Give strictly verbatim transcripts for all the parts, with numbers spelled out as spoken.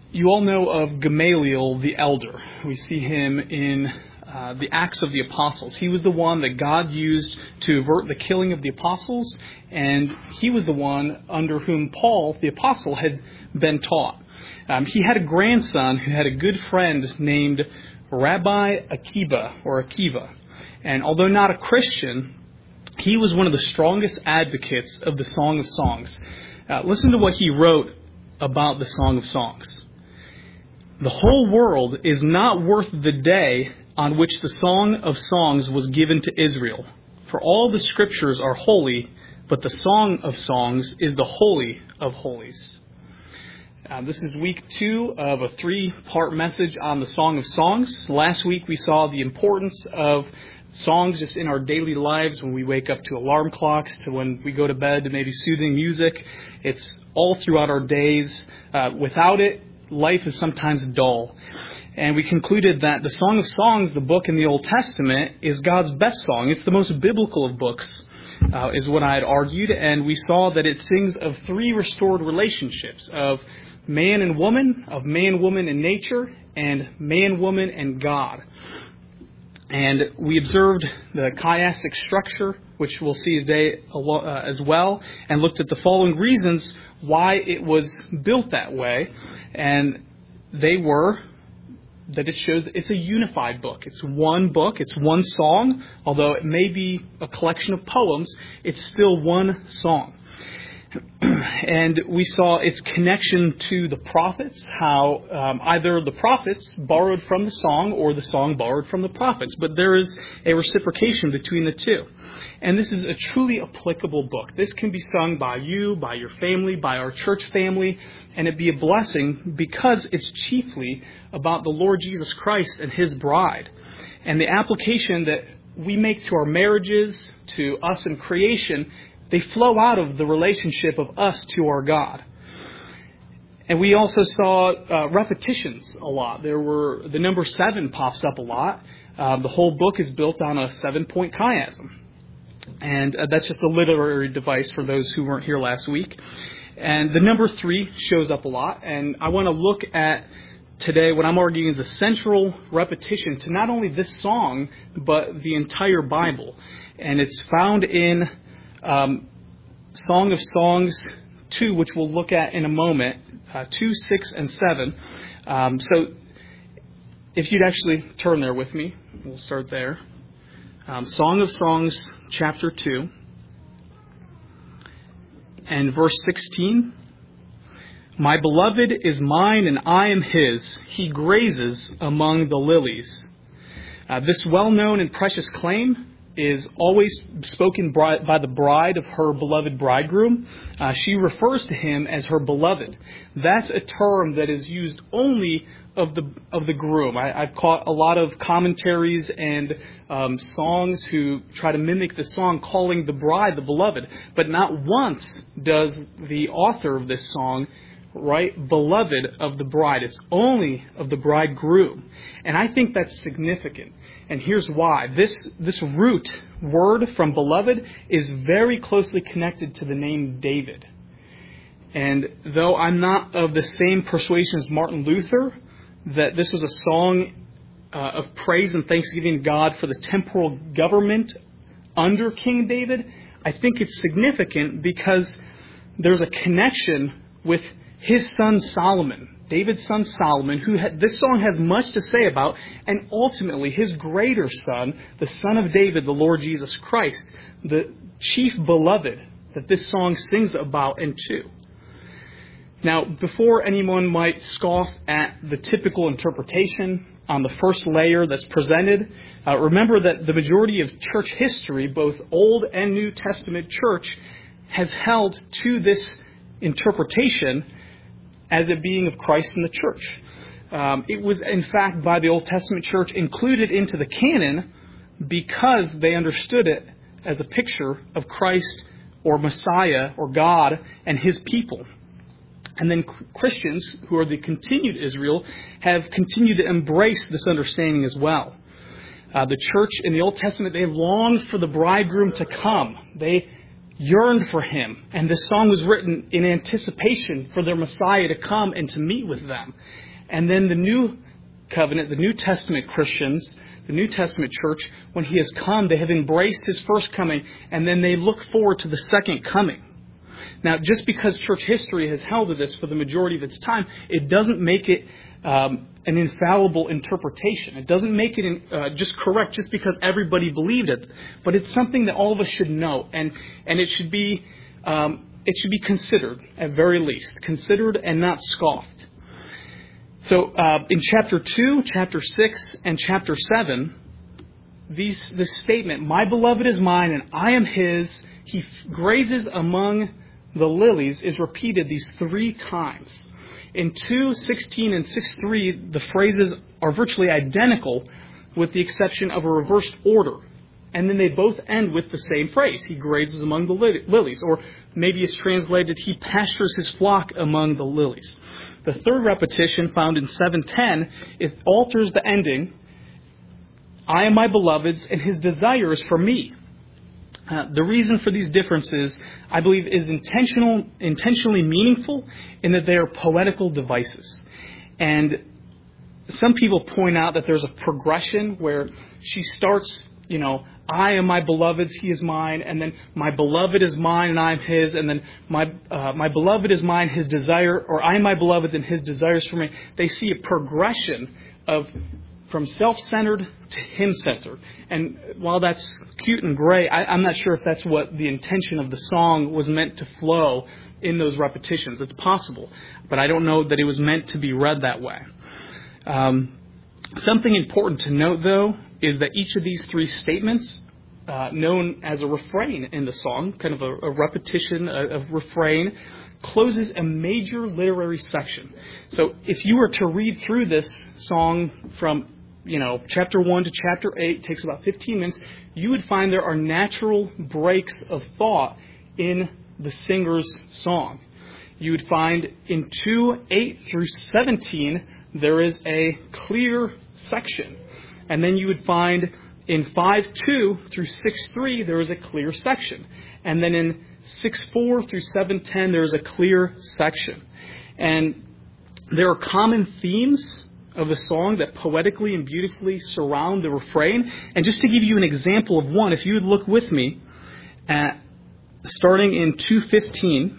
You all know of Gamaliel the elder. We see him in uh, the Acts of the Apostles. He was the one that God used to avert the killing of the apostles, and he was the one under whom Paul, the apostle, had been taught. Um, he had a grandson who had a good friend named Rabbi Akiva, or Akiva. And although not a Christian, he was one of the strongest advocates of the Song of Songs. Uh, listen to what he wrote about the Song of Songs. The whole world is not worth the day on which the Song of Songs was given to Israel. For all the scriptures are holy, but the Song of Songs is the holy of holies. Uh, this is week two of a three-part message on the Song of Songs. Last week we saw the importance of songs just in our daily lives, when we wake up to alarm clocks, to when we go to bed, to maybe soothing music. It's all throughout our days. Uh, without it, life is sometimes dull. And we concluded that the Song of Songs, the book in the Old Testament, is God's best song. It's the most biblical of books, uh, is what I had argued. And we saw that it sings of three restored relationships, of man and woman, of man, woman, and nature, and man, woman, and God. And we observed the chiastic structure, which we'll see today uh, as well, and looked at the following reasons why it was built that way. And they were that it shows that it's a unified book. It's one book. It's one song. Although it may be a collection of poems, it's still one song. And we saw its connection to the prophets, how um, either the prophets borrowed from the song or the song borrowed from the prophets. But there is a reciprocation between the two. And this is a truly applicable book. This can be sung by you, by your family, by our church family, and it'd be a blessing because it's chiefly about the Lord Jesus Christ and His bride. And the application that we make to our marriages, to us in creation, they flow out of the relationship of us to our God. And we also saw uh, repetitions a lot. There were the number seven pops up a lot. Um, the whole book is built on a seven-point chiasm. And uh, that's just a literary device for those who weren't here last week. And the number three shows up a lot. And I want to look at today what I'm arguing is the central repetition to not only this song, but the entire Bible. And it's found in Um, Song of Songs two, which we'll look at in a moment, uh, two, six, and seven. Um, so if you'd actually turn there with me, we'll start there. Um, Song of Songs, chapter two, and verse sixteen. My beloved is mine and I am his. He grazes among the lilies. Uh, this well-known and precious claim is always spoken by the bride of her beloved bridegroom. Uh, she refers to him as her beloved. That's a term that is used only of the of the groom. I, I've caught a lot of commentaries and um, songs who try to mimic the song, calling the bride the beloved. But not once does the author of this song write beloved of the bride. It's only of the bridegroom. And I think that's significant. And here's why. This this root word from beloved is very closely connected to the name David. And though I'm not of the same persuasion as Martin Luther, that this was a song uh, of praise and thanksgiving to God for the temporal government under King David, I think it's significant because there's a connection with his son Solomon, David's son Solomon, who had, this song has much to say about, and ultimately his greater son, the son of David, the Lord Jesus Christ, the chief beloved that this song sings about and to. Now, before anyone might scoff at the typical interpretation on the first layer that's presented, uh, remember that the majority of church history, both Old and New Testament church, has held to this interpretation as it being of Christ in the church. Um, it was, in fact, by the Old Testament church included into the canon because they understood it as a picture of Christ or Messiah or God and His people. And then Christians, who are the continued Israel, have continued to embrace this understanding as well. Uh, the church in the Old Testament, they longed for the bridegroom to come. They yearned for him. And this song was written in anticipation for their Messiah to come and to meet with them. And then the New Covenant, the New Testament Christians, the New Testament church, when he has come, they have embraced his first coming, and then they look forward to the second coming. Now, just because church history has held to this for the majority of its time, it doesn't make it um, an infallible interpretation. It doesn't make it in, uh, just correct just because everybody believed it. But it's something that all of us should know, and and it should be um, it should be considered at very least, considered and not scoffed. So, uh, in chapter two, chapter six, and chapter seven, these this statement, "My beloved is mine, and I am his. He grazes among the lilies," is repeated these three times. In two sixteen and six three, the phrases are virtually identical with the exception of a reversed order. And then they both end with the same phrase, "He grazes among the li- lilies." Or maybe it's translated, "He pastures his flock among the lilies." The third repetition, found in seven ten, it alters the ending, "I am my beloved's, and his desire is for me." Uh, the reason for these differences, I believe, is intentional, intentionally meaningful in that they are poetical devices. And some people point out that there's a progression where she starts, you know, "I am my beloved's, he is mine," and then "my beloved is mine and I am his," and then my uh, my beloved is mine, his desire, or "I am my beloved and his desires for me." They see a progression of from self-centered to him-centered. And while that's cute and great, I, I'm not sure if that's what the intention of the song was meant to flow in those repetitions. It's possible, but I don't know that it was meant to be read that way. Um, something important to note, though, is that each of these three statements, uh, known as a refrain in the song, kind of a, a repetition of, of refrain, closes a major literary section. So if you were to read through this song from, you know, chapter one to chapter eight, takes about fifteen minutes, you would find there are natural breaks of thought in the singer's song. You would find in two eight through seventeen, there is a clear section. And then you would find in five two through six three, there is a clear section. And then in six four through seven ten, there is a clear section. And there are common themes of the song that poetically and beautifully surround the refrain. And just to give you an example of one, if you would look with me at starting in two fifteen,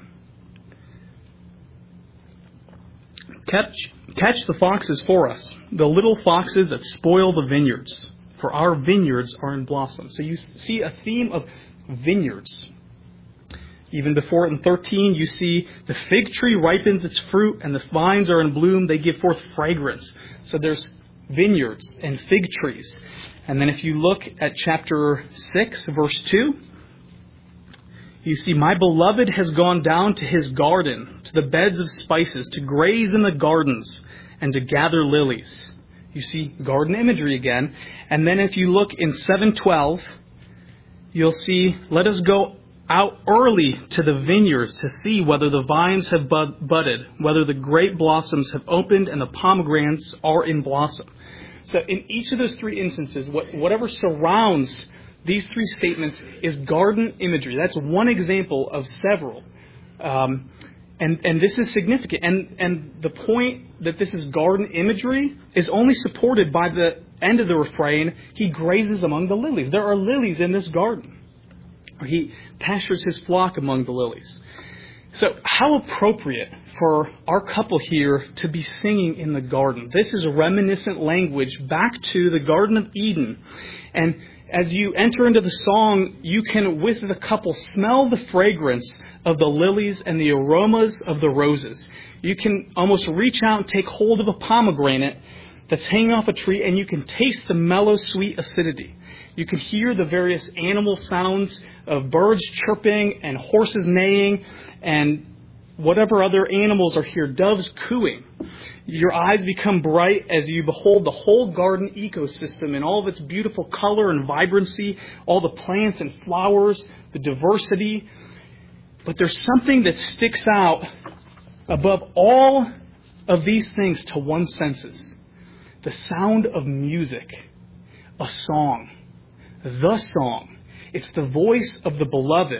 catch, catch the foxes for us, the little foxes that spoil the vineyards, for our vineyards are in blossom. So you see a theme of vineyards. Even before it in thirteen, you see the fig tree ripens its fruit and the vines are in bloom. They give forth fragrance. So there's vineyards and fig trees. And then if you look at chapter six, verse two, you see, "My beloved has gone down to his garden, to the beds of spices, to graze in the gardens and to gather lilies." You see garden imagery again. And then if you look in seven twelve, you'll see, "Let us go out early to the vineyards to see whether the vines have bud- budded, whether the grape blossoms have opened and the pomegranates are in blossom." So in each of those three instances, what, whatever surrounds these three statements is garden imagery. That's one example of several. Um, and, and this is significant. And, and the point that this is garden imagery is only supported by the end of the refrain, "He grazes among the lilies." There are lilies in this garden. He pastures his flock among the lilies. So how appropriate for our couple here to be singing in the garden. This is reminiscent language back to the Garden of Eden. And as you enter into the song, you can, with the couple, smell the fragrance of the lilies and the aromas of the roses. You can almost reach out and take hold of a pomegranate that's hanging off a tree, and you can taste the mellow, sweet acidity. You can hear the various animal sounds of birds chirping and horses neighing and whatever other animals are here, doves cooing. Your eyes become bright as you behold the whole garden ecosystem in all of its beautiful color and vibrancy, all the plants and flowers, the diversity. But there's something that sticks out above all of these things to one's senses. The sound of music, a song, the song. It's the voice of the beloved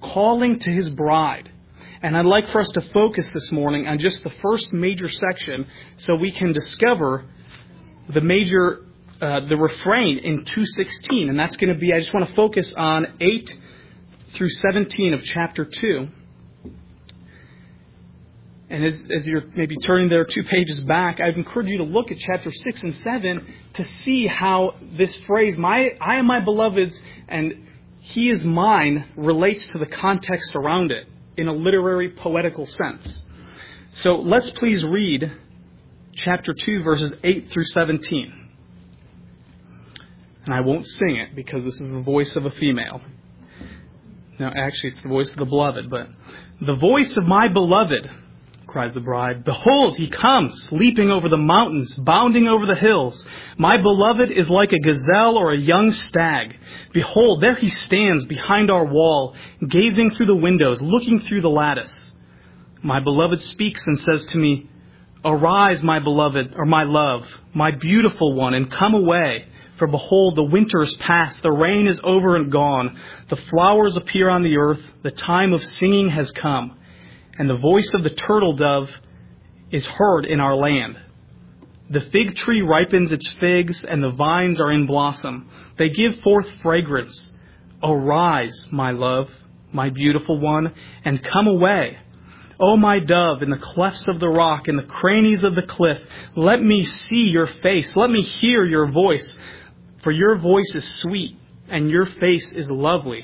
calling to his bride. And I'd like for us to focus this morning on just the first major section so we can discover the major, uh, the refrain in two sixteen. And that's going to be, I just want to focus on eight through seventeen of chapter two. And as, as you're maybe turning there two pages back, I'd encourage you to look at chapter six and seven to see how this phrase, my, I am my beloved's and he is mine, relates to the context around it in a literary, poetical sense. So let's please read chapter two, verses eight through seventeen. And I won't sing it because this is the voice of a female. No, actually, it's the voice of the beloved. But the voice of my beloved, cries the bride, behold, he comes, leaping over the mountains, bounding over the hills. My beloved is like a gazelle or a young stag. Behold, there he stands behind our wall, gazing through the windows, looking through the lattice. My beloved speaks and says to me, arise, my beloved, or my love, my beautiful one, and come away. For behold, the winter is past, the rain is over and gone. The flowers appear on the earth, the time of singing has come. And the voice of the turtle dove is heard in our land. The fig tree ripens its figs, and the vines are in blossom. They give forth fragrance. Arise, my love, my beautiful one, and come away. O my dove, in the clefts of the rock, in the crannies of the cliff, let me see your face, let me hear your voice. For your voice is sweet, and your face is lovely.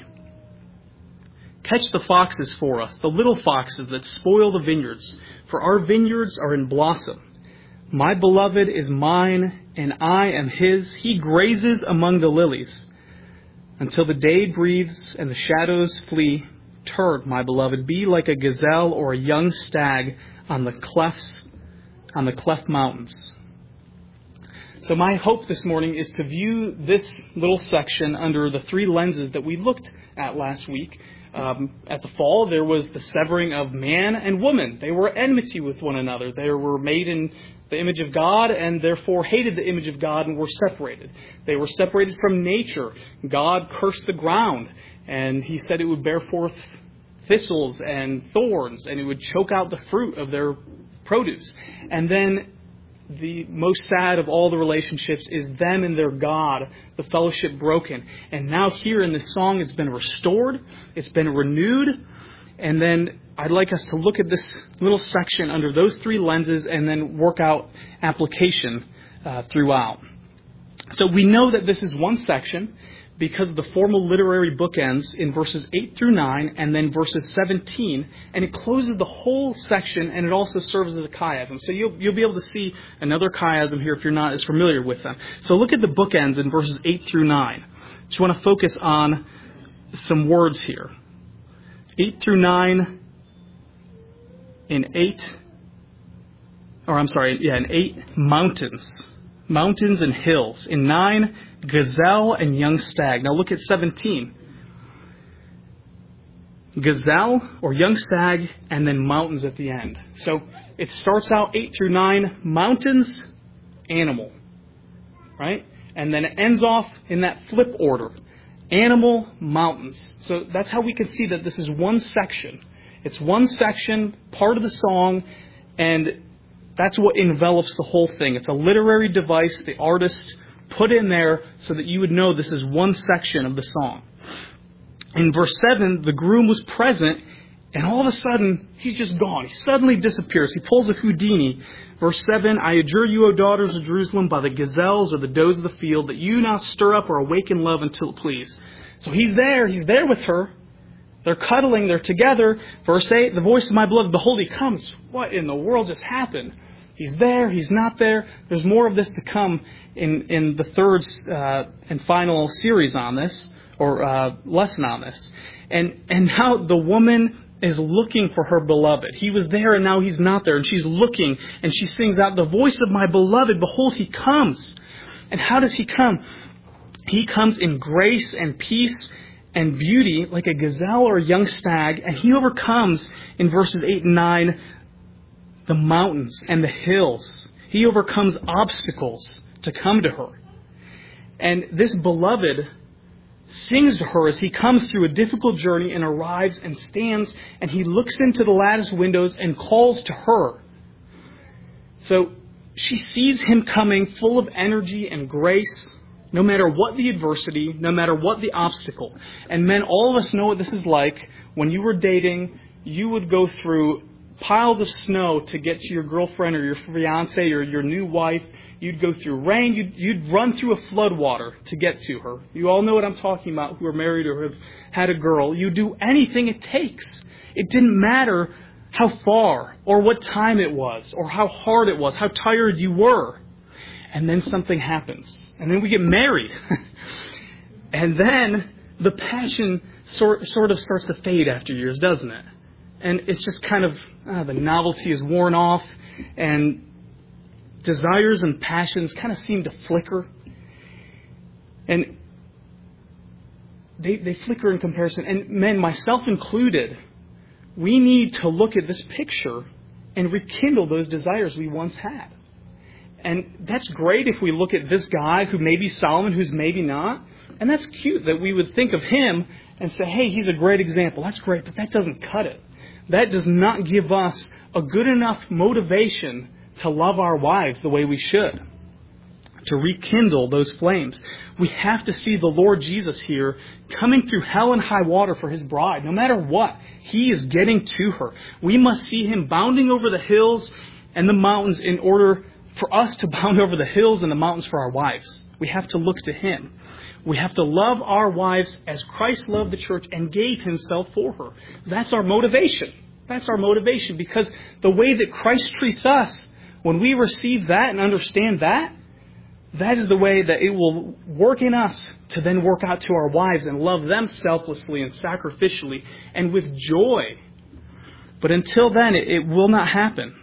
Catch the foxes for us, the little foxes that spoil the vineyards, for our vineyards are in blossom. My beloved is mine, and I am his. He grazes among the lilies. Until the day breathes and the shadows flee, turn, my beloved, be like a gazelle or a young stag on the clefts, on the cleft mountains. So my hope this morning is to view this little section under the three lenses that we looked at last week. Um, at the fall, there was the severing of man and woman. They were enmity with one another. They were made in the image of God and therefore hated the image of God and were separated. They were separated from nature. God cursed the ground, and he said it would bear forth thistles and thorns, and it would choke out the fruit of their produce. And then the most sad of all the relationships is them and their God, the fellowship broken. And now here in this song, it's been restored, it's been renewed. And then I'd like us to look at this little section under those three lenses and then work out application uh, throughout. So we know that this is one section because of the formal literary bookends in verses eight through nine and then verses seventeen, and it closes the whole section, and it also serves as a chiasm. So you'll, you'll be able to see another chiasm here if you're not as familiar with them. So look at the bookends in verses eight through nine. Just want to focus on some words here. eight through nine, in eight, or I'm sorry, yeah, in eight, mountains. Mountains and hills. In nine, gazelle and young stag. Now look at seventeen. Gazelle or young stag and then mountains at the end. So it starts out eight through nine, mountains, animal. Right? And then it ends off in that flip order. Animal, mountains. So that's how we can see that this is one section. It's one section, part of the song, and that's what envelops the whole thing. It's a literary device the artist put in there so that you would know this is one section of the song. In verse seven, the groom was present, and all of a sudden, he's just gone. He suddenly disappears. He pulls a Houdini. Verse seven, I adjure you, O daughters of Jerusalem, by the gazelles or the does of the field, that you not stir up or awaken love until it please. So he's there. He's there with her. They're cuddling. They're together. Verse eight, the voice of my beloved, behold, he comes. What in the world just happened? He's there. He's not there. There's more of this to come in, in the third uh, and final series on this, or uh, lesson on this. And, and now the woman is looking for her beloved. He was there and now he's not there. And she's looking and she sings out, the voice of my beloved, behold, he comes. And how does he come? He comes in grace and peace and beauty like a gazelle or a young stag. And he overcomes, in verses eight and nine, the mountains and the hills. He overcomes obstacles to come to her. And this beloved sings to her as he comes through a difficult journey and arrives and stands, and he looks into the lattice windows and calls to her. So she sees him coming full of energy and grace, no matter what the adversity, no matter what the obstacle. And men, all of us know what this is like. When you were dating, you would go through piles of snow to get to your girlfriend or your fiance or your new wife. You'd go through rain. You'd, you'd run through a flood water to get to her. You all know what I'm talking about who are married or have had a girl. You do anything it takes. It didn't matter how far or what time it was or how hard it was, how tired you were. And then something happens. And then we get married. And then the passion sort, sort of starts to fade after years, doesn't it? And it's just kind of, uh, the novelty is worn off, and desires and passions kind of seem to flicker. And they, they flicker in comparison. And men, myself included, we need to look at this picture and rekindle those desires we once had. And that's great if we look at this guy who may be Solomon, who's maybe not. And that's cute that we would think of him and say, hey, he's a great example. That's great, but that doesn't cut it. That does not give us a good enough motivation to love our wives the way we should, to rekindle those flames. We have to see the Lord Jesus here coming through hell and high water for his bride. No matter what, he is getting to her. We must see him bounding over the hills and the mountains in order for us to bound over the hills and the mountains for our wives. We have to look to him. We have to love our wives as Christ loved the church and gave himself for her. That's our motivation. That's our motivation, because the way that Christ treats us, when we receive that and understand that, that is the way that it will work in us to then work out to our wives and love them selflessly and sacrificially and with joy. But until then, it, it will not happen.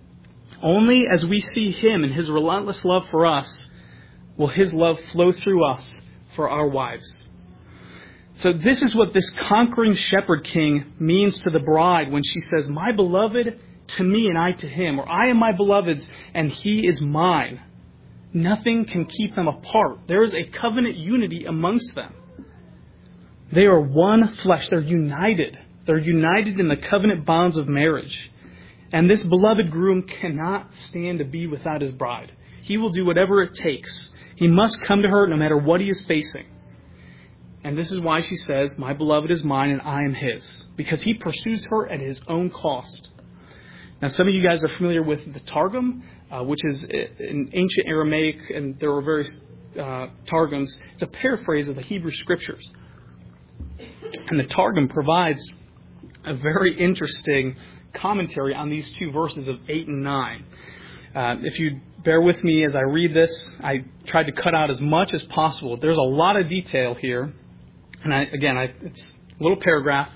Only as we see him and his relentless love for us will his love flow through us for our wives. So this is what this conquering shepherd king means to the bride when she says, my beloved to me and I to him, or I am my beloved's and he is mine. Nothing can keep them apart. There is a covenant unity amongst them. They are one flesh. They're united. They're united in the covenant bonds of marriage. And this beloved groom cannot stand to be without his bride. He will do whatever it takes. He must come to her no matter what he is facing. And this is why she says, my beloved is mine and I am his. Because he pursues her at his own cost. Now, some of you guys are familiar with the Targum, uh, which is in ancient Aramaic, and there were various uh, Targums. It's a paraphrase of the Hebrew Scriptures. And the Targum provides a very interesting commentary on these two verses of eight and nine. Uh, if you bear with me as I read this, I tried to cut out as much as possible. There's a lot of detail here. And I, again, I, it's a little paragraph.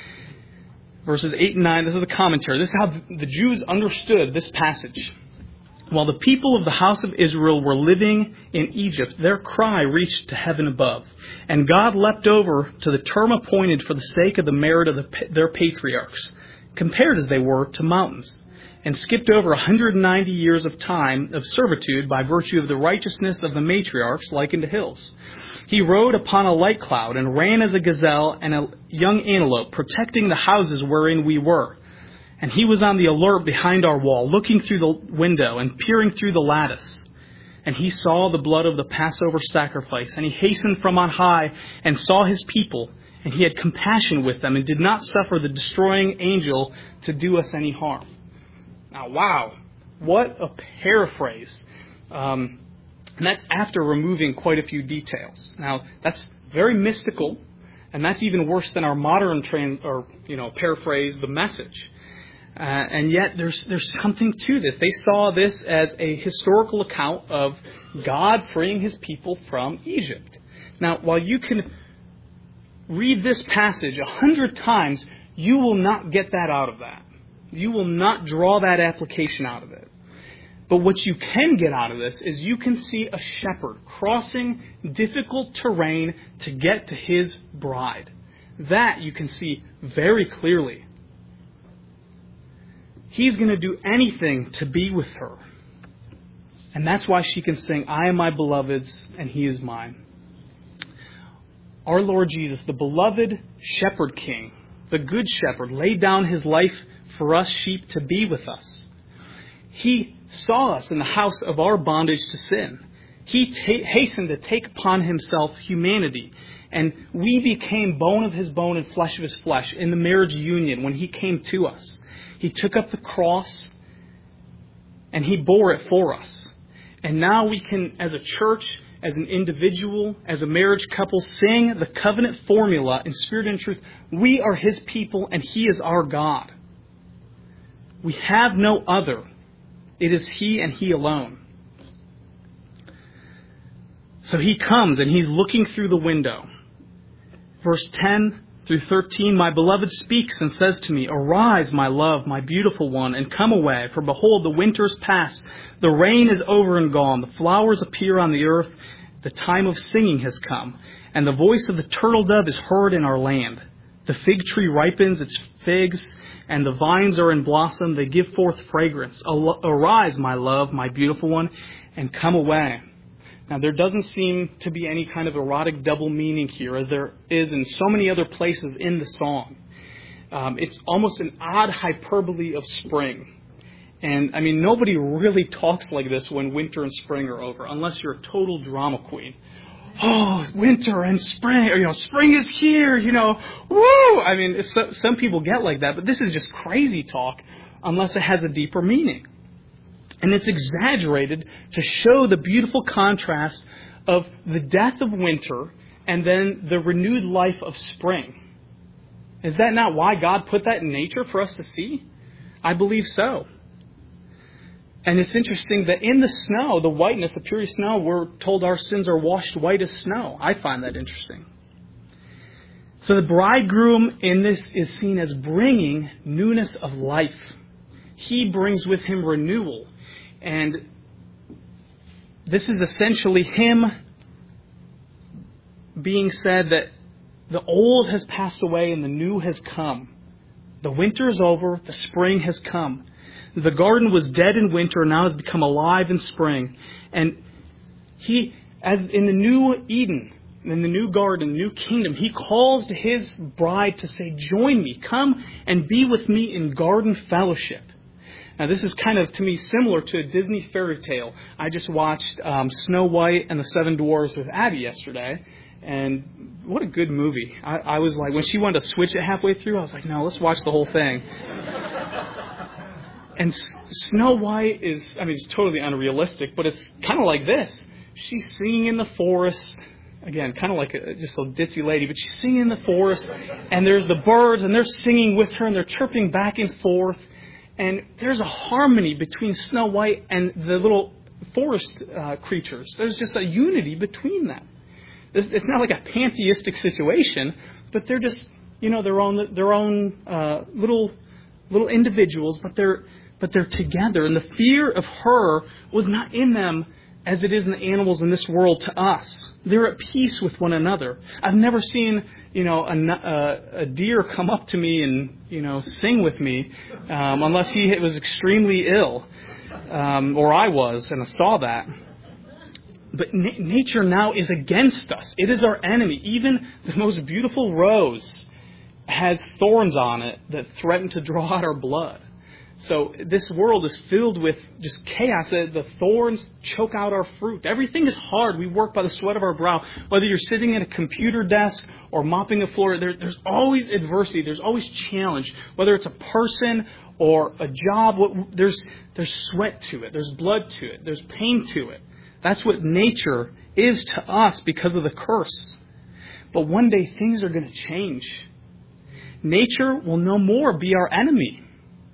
Verses eight and nine, this is the commentary. This is how the Jews understood this passage. While the people of the house of Israel were living in Egypt, their cry reached to heaven above. And God leapt over to the term appointed for the sake of the merit of the, their patriarchs, compared as they were to mountains, and skipped over one hundred ninety years of time of servitude by virtue of the righteousness of the matriarchs likened to hills. He rode upon a light cloud and ran as a gazelle and a young antelope, protecting the houses wherein we were. And he was on the alert behind our wall, looking through the window and peering through the lattice. And he saw the blood of the Passover sacrifice, and he hastened from on high and saw his people, and he had compassion with them and did not suffer the destroying angel to do us any harm. Now, wow, what a paraphrase. Um, and that's after removing quite a few details. Now, that's very mystical, and that's even worse than our modern trans or you know paraphrase, the Message. Uh, and yet there's there's something to this. They saw this as a historical account of God freeing his people from Egypt. Now, while you can read this passage a hundred times, you will not get that out of that. You will not draw that application out of it. But what you can get out of this is you can see a shepherd crossing difficult terrain to get to his bride. That you can see very clearly. He's going to do anything to be with her. And that's why she can sing, I am my beloved's and he is mine. our Lord Jesus, the beloved shepherd king, the good shepherd, laid down his life for us sheep to be with us. He saw us in the house of our bondage to sin. He ta- hastened to take upon himself humanity. And we became bone of his bone and flesh of his flesh in the marriage union when he came to us. He took up the cross and he bore it for us. And now we can, as a church, as an individual, as a marriage couple, sing the covenant formula in spirit and truth. We are his people and he is our God. We have no other. It is he and he alone. So he comes and he's looking through the window. Verse ten through thirteen, my beloved speaks and says to me, arise, my love, my beautiful one, and come away. For behold, the winter is past. The rain is over and gone. The flowers appear on the earth. The time of singing has come. And the voice of the turtle dove is heard in our land. The fig tree ripens its figs, and the vines are in blossom. They give forth fragrance. Arise, my love, my beautiful one, and come away. Now, there doesn't seem to be any kind of erotic double meaning here, as there is in so many other places in the song. Um, it's almost an odd hyperbole of spring. And, I mean, nobody really talks like this when winter and spring are over, unless you're a total drama queen. Oh, winter and spring, or, you know, spring is here, you know, woo! I mean, it's, some people get like that, but this is just crazy talk, unless it has a deeper meaning. And it's exaggerated to show the beautiful contrast of the death of winter and then the renewed life of spring. Is that not why God put that in nature for us to see? I believe so. And it's interesting that in the snow, the whiteness, the purity of snow, we're told our sins are washed white as snow. I find that interesting. So the bridegroom in this is seen as bringing newness of life. He brings with him renewal. And this is essentially him being said that the old has passed away and the new has come. The winter is over, the spring has come. The garden was dead in winter and now has become alive in spring. And he, as in the new Eden, in the new garden, new kingdom, he calls to his bride to say, join me, come and be with me in garden fellowship. Now, this is kind of, to me, similar to a Disney fairy tale. I just watched um, Snow White and the Seven Dwarfs with Abby yesterday, and what a good movie. I, I was like, when she wanted to switch it halfway through, I was like, no, let's watch the whole thing. And S- Snow White is, I mean, it's totally unrealistic, but it's kind of like this. She's singing in the forest. Again, kind of like a, just a ditzy lady, but she's singing in the forest, and there's the birds, and they're singing with her, and they're chirping back and forth. And there's a harmony between Snow White and the little forest uh, creatures. There's just a unity between them. It's, it's not like a pantheistic situation, but they're just, you know, their own their own uh, little little individuals, but they're but they're together. And the fear of her was not in them as it is in the animals in this world to us. They're at peace with one another. I've never seen, you know, a, a, a deer come up to me and, you know, sing with me, um, unless he was extremely ill, um, or I was, and I saw that. But na- nature now is against us. It is our enemy. Even the most beautiful rose has thorns on it that threaten to draw out our blood. So this world is filled with just chaos. The thorns choke out our fruit. Everything is hard. We work by the sweat of our brow. Whether you're sitting at a computer desk or mopping a floor, there, there's always adversity. There's always challenge. Whether it's a person or a job, there's, there's sweat to it. There's blood to it. There's pain to it. That's what nature is to us because of the curse. But one day things are going to change. Nature will no more be our enemy.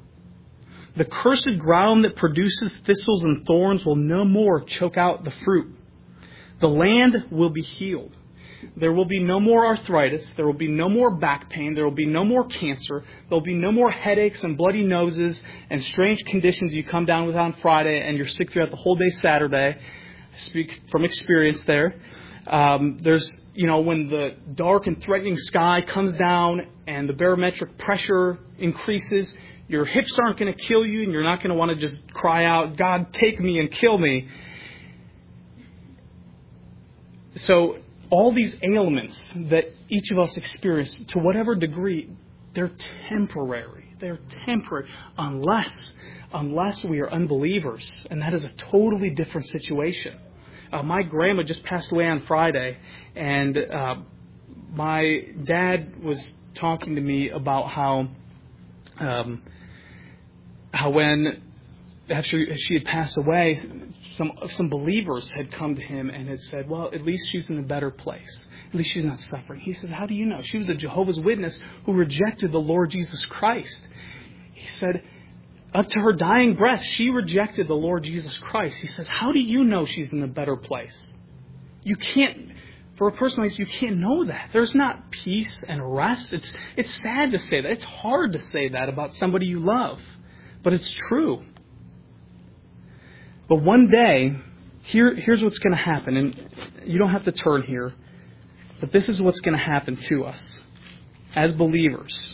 The cursed ground that produces thistles and thorns will no more choke out the fruit. The land will be healed. There will be no more arthritis. There will be no more back pain. There will be no more cancer. There will be no more headaches and bloody noses and strange conditions you come down with on Friday and you're sick throughout the whole day Saturday. I speak from experience there. Um, there's, you know, when the dark and threatening sky comes down and the barometric pressure increases, your hips aren't going to kill you, and you're not going to want to just cry out, God, take me and kill me. So all these ailments that each of us experience, to whatever degree, they're temporary. They're temporary unless, unless we are unbelievers. And that is a totally different situation. Uh, my grandma just passed away on Friday, and uh, my dad was talking to me about how, um, how when after she had passed away, some some believers had come to him and had said, well, at least she's in a better place. At least she's not suffering. He says, how do you know? She was a Jehovah's Witness who rejected the Lord Jesus Christ. He said, up to her dying breath, she rejected the Lord Jesus Christ. He says, how do you know she's in a better place? You can't, for a person like this, you can't know that. There's not peace and rest. It's it's sad to say that. It's hard to say that about somebody you love. But it's true. But one day, here, here's what's going to happen. And you don't have to turn here. But this is what's going to happen to us as believers.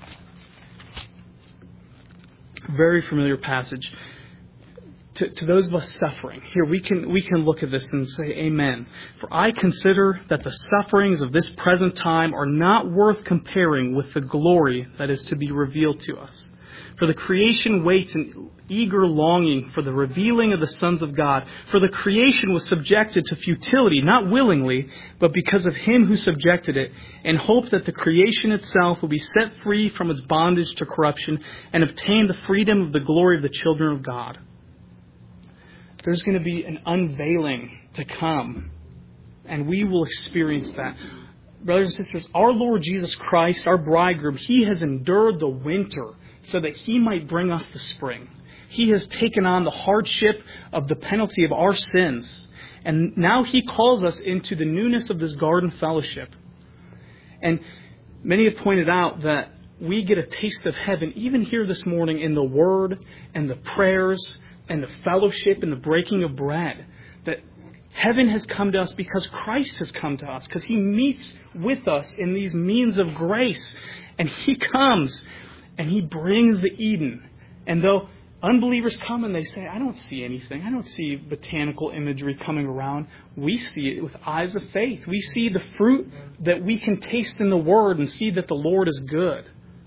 Very familiar passage. To, to those of us suffering, here we can we can look at this and say, amen. For I consider that the sufferings of this present time are not worth comparing with the glory that is to be revealed to us. For the creation waits in eager longing for the revealing of the sons of God. For the creation was subjected to futility, not willingly, but because of him who subjected it, in hope that the creation itself will be set free from its bondage to corruption and obtain the freedom of the glory of the children of God. There's going to be an unveiling to come, and we will experience that. Brothers and sisters, our Lord Jesus Christ, our bridegroom, he has endured the winter so that he might bring us the spring. He has taken on the hardship of the penalty of our sins. And now he calls us into the newness of this garden fellowship. And many have pointed out that we get a taste of heaven even here this morning in the word and the prayers and the fellowship and the breaking of bread. That heaven has come to us because Christ has come to us, because he meets with us in these means of grace. And he comes and he brings the Eden. And though unbelievers come and they say, I don't see anything, I don't see botanical imagery coming around, we see it with eyes of faith. We see the fruit that we can taste in the Word and see that the Lord is good.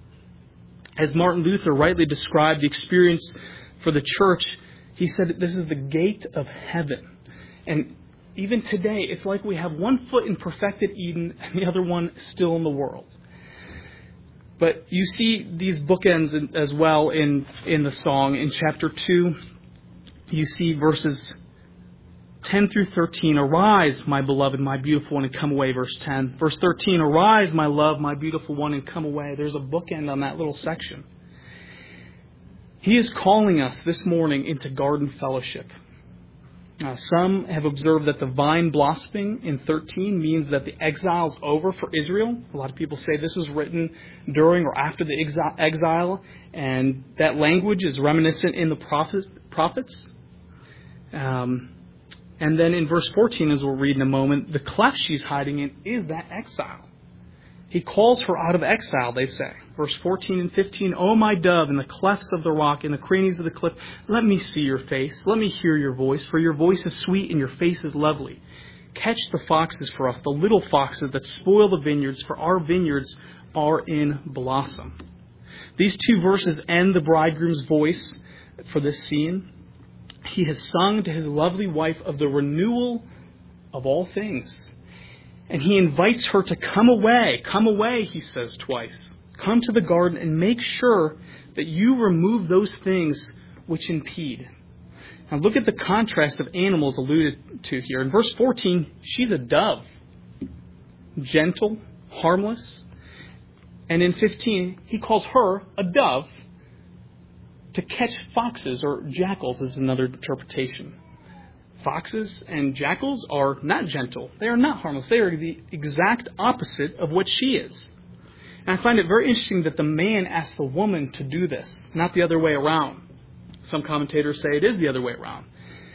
As Martin Luther rightly described the experience for the church, he said this is the gate of heaven. And even today, it's like we have one foot in perfected Eden and the other one still in the world. But you see these bookends as well in, in the song. In chapter two, you see verses ten through thirteen. Arise, my beloved, my beautiful one, and come away. Verse ten. Verse thirteen. Arise, my love, my beautiful one, and come away. There's a bookend on that little section. He is calling us this morning into garden fellowship. Uh, some have observed that the vine blossoming in thirteen means that the exile is over for Israel. A lot of people say this was written during or after the exi- exile, and that language is reminiscent in the prophets. prophets. Um, and then in verse fourteen, as we'll read in a moment, the cleft she's hiding in is that exile. He calls her out of exile, they say. Verse fourteen and fifteen, O my dove, in the clefts of the rock, in the crannies of the cliff, let me see your face, let me hear your voice, for your voice is sweet and your face is lovely. Catch the foxes for us, the little foxes that spoil the vineyards, for our vineyards are in blossom. These two verses end the bridegroom's voice for this scene. He has sung to his lovely wife of the renewal of all things. And he invites her to come away. Come away, he says twice. Come to the garden and make sure that you remove those things which impede. Now look at the contrast of animals alluded to here. In verse fourteen, she's a dove. Gentle, harmless. And in fifteen, he calls her a dove to catch foxes, or jackals is another interpretation. Foxes and jackals are not gentle. They are not harmless. They are the exact opposite of what she is. And I find it very interesting that the man asked the woman to do this, not the other way around. Some commentators say it is the other way around.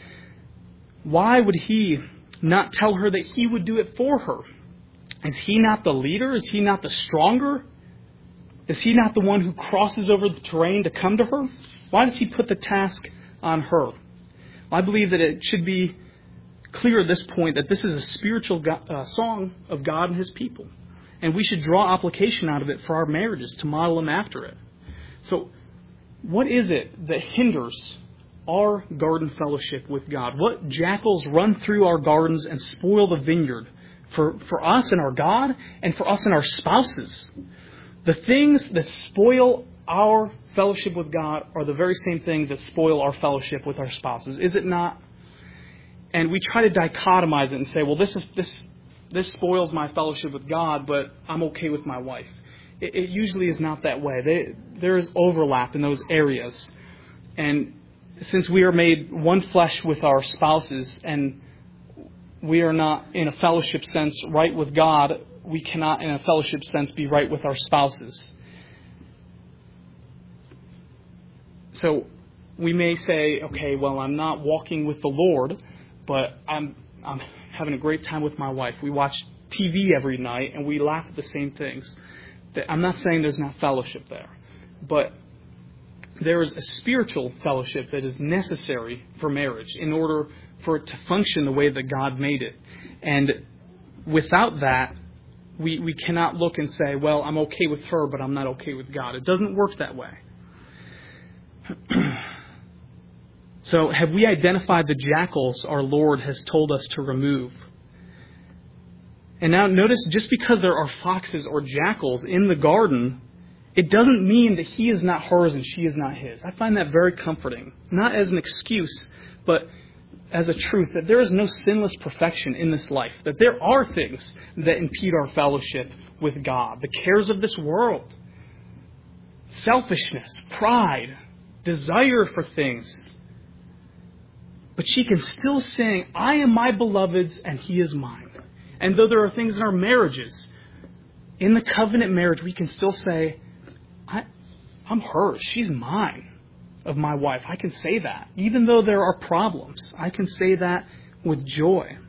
Why would he not tell her that he would do it for her? Is he not the leader? Is he not the stronger? Is he not the one who crosses over the terrain to come to her? Why does he put the task on her? I believe that it should be clear at this point that this is a spiritual go- uh, song of God and his people. And we should draw application out of it for our marriages to model them after it. So what is it that hinders our garden fellowship with God? What jackals run through our gardens and spoil the vineyard for, for us and our God and for us and our spouses? The things that spoil our fellowship with God are the very same things that spoil our fellowship with our spouses, is it not? And we try to dichotomize it and say, well, this is this this spoils my fellowship with God, but I'm okay with my wife. It, it usually is not that way. They, there is overlap in those areas. And since we are made one flesh with our spouses and we are not in a fellowship sense right with God, we cannot in a fellowship sense be right with our spouses. So we may say, okay, well, I'm not walking with the Lord, but I'm I'm having a great time with my wife. We watch T V every night and we laugh at the same things. I'm not saying there's not fellowship there, but there is a spiritual fellowship that is necessary for marriage in order for it to function the way that God made it. And without that, we, we cannot look and say, well, I'm okay with her, but I'm not okay with God. It doesn't work that way. So have we identified the jackals our Lord has told us to remove? And now notice, just because there are foxes or jackals in the garden, it doesn't mean that he is not hers and she is not his. I find that very comforting. Not as an excuse, but as a truth that there is no sinless perfection in this life. That there are things that impede our fellowship with God. The cares of this world, selfishness, pride, desire for things. But she can still sing, I am my beloved's and he is mine. And though there are things in our marriages, in the covenant marriage, we can still say, I, I'm hers. She's mine, of my wife. I can say that. Even though there are problems, I can say that with joy.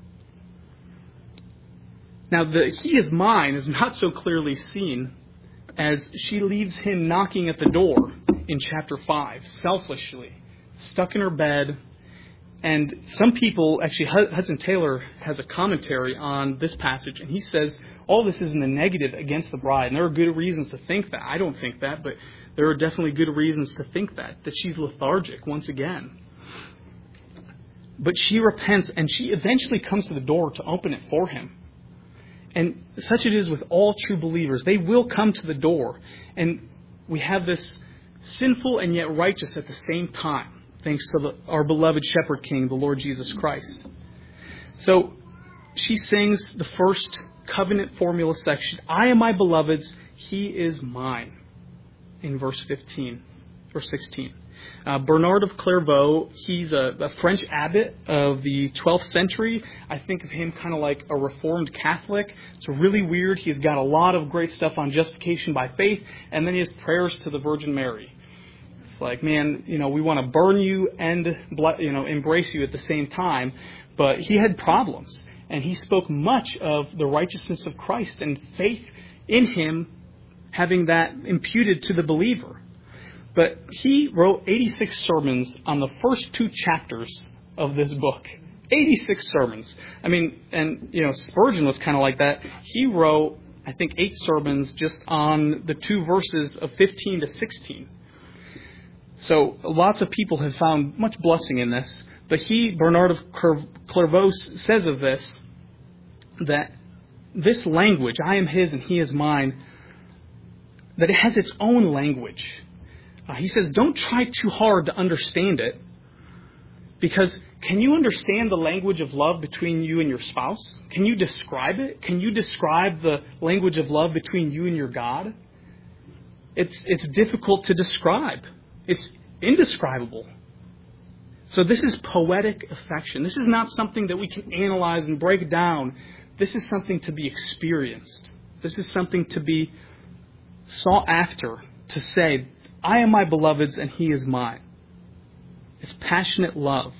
Now, the he is mine is not so clearly seen as she leaves him knocking at the door in chapter five, selfishly, stuck in her bed. And some people, actually, Hudson Taylor has a commentary on this passage, and he says all this is in the negative against the bride. And there are good reasons to think that. I don't think that, but there are definitely good reasons to think that, that she's lethargic once again. But she repents, and she eventually comes to the door to open it for him. And such it is with all true believers. They will come to the door, and we have this sinful and yet righteous at the same time. Thanks to the, our beloved Shepherd King, the Lord Jesus Christ. So she sings the first covenant formula section. I am my beloved's, he is mine. In verse fifteen or sixteen. Uh, Bernard of Clairvaux, he's a, a French abbot of the twelfth century. I think of him kind of like a Reformed Catholic. It's really weird. He's got a lot of great stuff on justification by faith, and then he has prayers to the Virgin Mary. Like, man, you know, we want to burn you and, you know, embrace you at the same time. But he had problems. And he spoke much of the righteousness of Christ and faith in him, having that imputed to the believer. But he wrote eighty-six sermons on the first two chapters of this book. eighty-six sermons. I mean, and, you know, Spurgeon was kind of like that. He wrote, I think, eight sermons just on the two verses of fifteen to sixteen. So lots of people have found much blessing in this. But he, Bernard of Clairvaux, says of this, that this language, I am his and he is mine, that it has its own language. Uh, he says, don't try too hard to understand it. Because can you understand the language of love between you and your spouse? Can you describe it? Can you describe the language of love between you and your God? It's, it's difficult to describe. It's indescribable. So this is poetic affection. This is not something that we can analyze and break down. This is something to be experienced. This is something to be sought after, to say, I am my beloved's and he is mine. It's passionate love.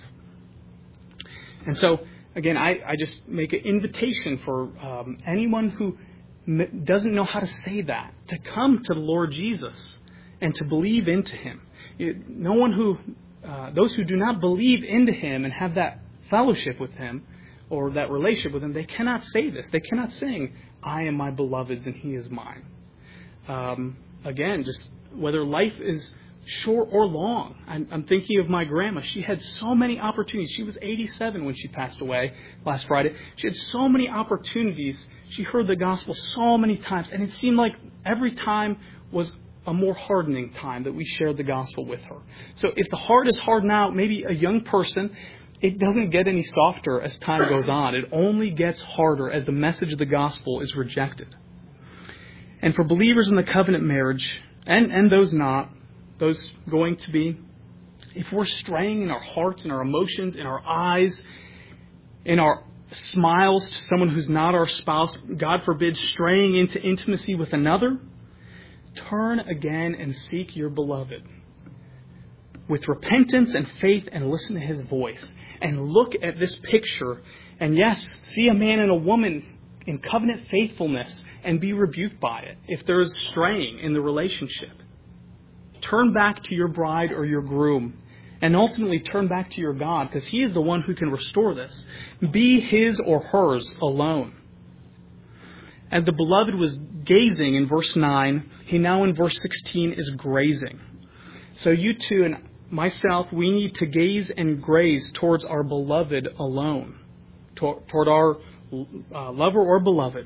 And so, again, I, I just make an invitation for um, anyone who m- doesn't know how to say that, to come to the Lord Jesus and to believe into him. No one who, uh, those who do not believe into him and have that fellowship with him or that relationship with him, they cannot say this. They cannot sing, I am my beloved's and he is mine. Um, again, just whether life is short or long. I'm, I'm thinking of my grandma. She had so many opportunities. She was eighty-seven when she passed away last Friday. She had so many opportunities. She heard the gospel so many times, and it seemed like every time was a more hardening time that we shared the gospel with her. So if the heart is hard now, maybe a young person, it doesn't get any softer as time goes on. It only gets harder as the message of the gospel is rejected. And for believers in the covenant marriage, and, and those not, those going to be, if we're straying in our hearts, in our emotions, in our eyes, in our smiles to someone who's not our spouse, God forbid, straying into intimacy with another, turn again and seek your beloved with repentance and faith and listen to his voice. And look at this picture and yes, see a man and a woman in covenant faithfulness and be rebuked by it if there is straying in the relationship. Turn back to your bride or your groom and ultimately turn back to your God because he is the one who can restore this. Be his or hers alone. And the beloved was gazing in verse nine. He now in verse sixteen is grazing. So you too and myself, we need to gaze and graze towards our beloved alone. Toward our uh, lover or beloved.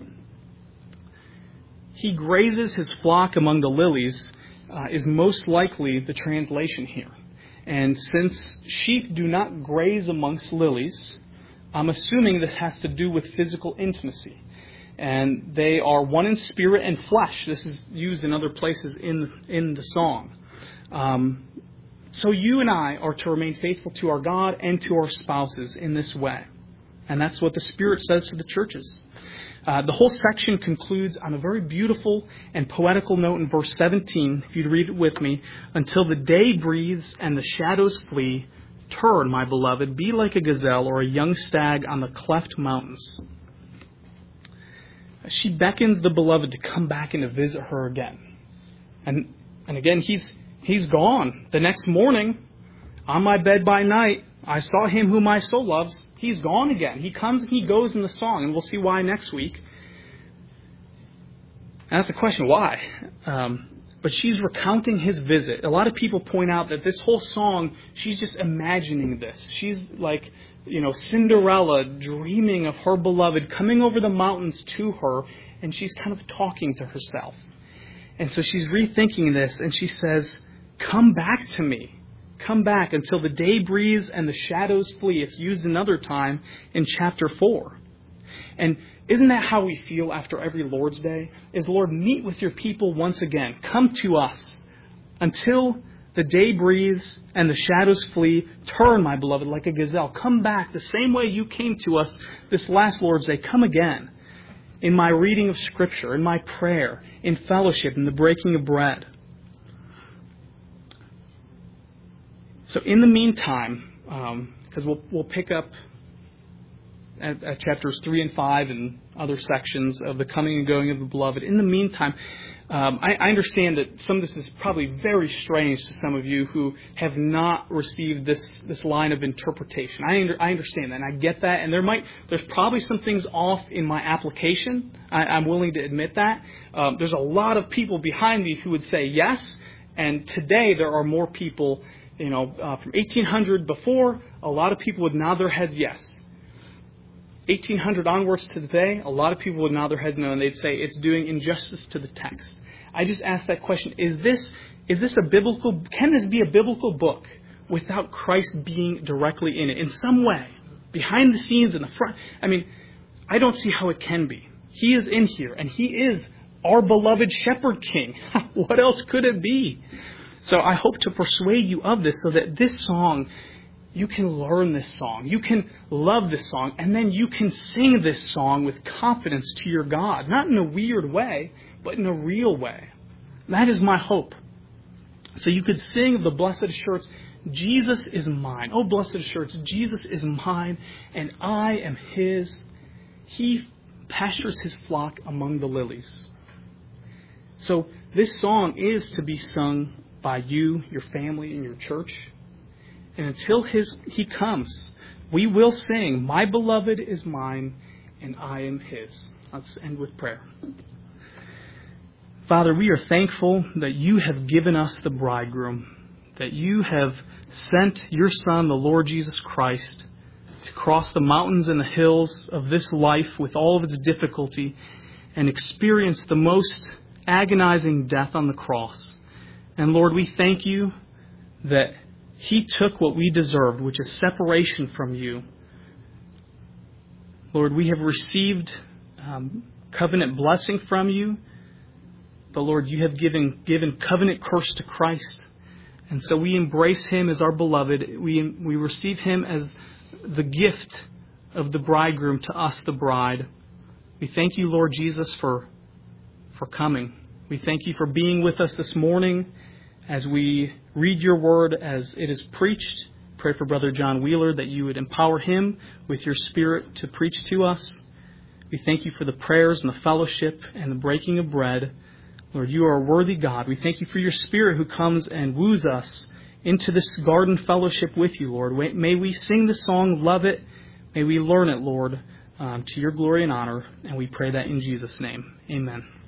He grazes his flock among the lilies uh, is most likely the translation here. And since sheep do not graze amongst lilies, I'm assuming this has to do with physical intimacy. And they are one in spirit and flesh. This is used in other places in, in the song. Um, so you and I are to remain faithful to our God and to our spouses in this way. And that's what the Spirit says to the churches. Uh, the whole section concludes on a very beautiful and poetical note in verse seventeen. If you'd read it with me. Until the day breathes and the shadows flee, turn, my beloved, be like a gazelle or a young stag on the cleft mountains. She beckons the beloved to come back and to visit her again. And and again, he's he's gone. The next morning, on my bed by night, I saw him whom my soul loves. He's gone again. He comes and he goes in the song, and we'll see why next week. And that's the question, why? Um, but she's recounting his visit. A lot of people point out that this whole song, she's just imagining this. She's like, you know, Cinderella dreaming of her beloved coming over the mountains to her, and she's kind of talking to herself. And so she's rethinking this, and she says, come back to me. Come back until the day breathes and the shadows flee. It's used another time in chapter four. And isn't that how we feel after every Lord's Day? Is, Lord, meet with your people once again. Come to us until the day breathes and the shadows flee. Turn, my beloved, like a gazelle. Come back the same way you came to us this last Lord's Day. Come again in my reading of Scripture, in my prayer, in fellowship, in the breaking of bread. So in the meantime, because um, we'll, we'll pick up at, at chapters three and five and other sections of the coming and going of the beloved. In the meantime, um, I, I understand that some of this is probably very strange to some of you who have not received this this line of interpretation. I, under, I understand that, and I get that. And there might there's probably some things off in my application. I, I'm willing to admit that. Um, there's a lot of people behind me who would say yes, and today there are more people. You know, uh, from eighteen hundred before, a lot of people would nod their heads yes. eighteen hundred onwards to today, a lot of people would nod their heads no, and they'd say it's doing injustice to the text. I just asked that question: Is this is this a biblical? Can this be a biblical book without Christ being directly in it in some way, behind the scenes, in the front? I mean, I don't see how it can be. He is in here, and he is our beloved Shepherd King. What else could it be? So I hope to persuade you of this so that this song, you can learn this song. You can love this song. And then you can sing this song with confidence to your God. Not in a weird way, but in a real way. That is my hope. So you could sing of the blessed assurance, Jesus is mine. Oh, blessed assurance, Jesus is mine and I am his. He pastures his flock among the lilies. So this song is to be sung by you, your family, and your church. And until his he comes, we will sing, "My beloved is mine, and I am his." Let's end with prayer. Father, we are thankful that you have given us the bridegroom, that you have sent your Son, the Lord Jesus Christ, to cross the mountains and the hills of this life with all of its difficulty and experience the most agonizing death on the cross. And Lord, we thank you that he took what we deserved, which is separation from you. Lord, we have received um, covenant blessing from you, but Lord, you have given given covenant curse to Christ. And so we embrace him as our beloved. We, we receive him as the gift of the bridegroom to us, the bride. We thank you, Lord Jesus, for, for coming. We thank you for being with us this morning as we read your word as it is preached. Pray for Brother John Wheeler that you would empower him with your Spirit to preach to us. We thank you for the prayers and the fellowship and the breaking of bread. Lord, you are a worthy God. We thank you for your Spirit who comes and woos us into this garden fellowship with you, Lord. May we sing the song, love it. May we learn it, Lord, um, to your glory and honor. And we pray that in Jesus' name. Amen.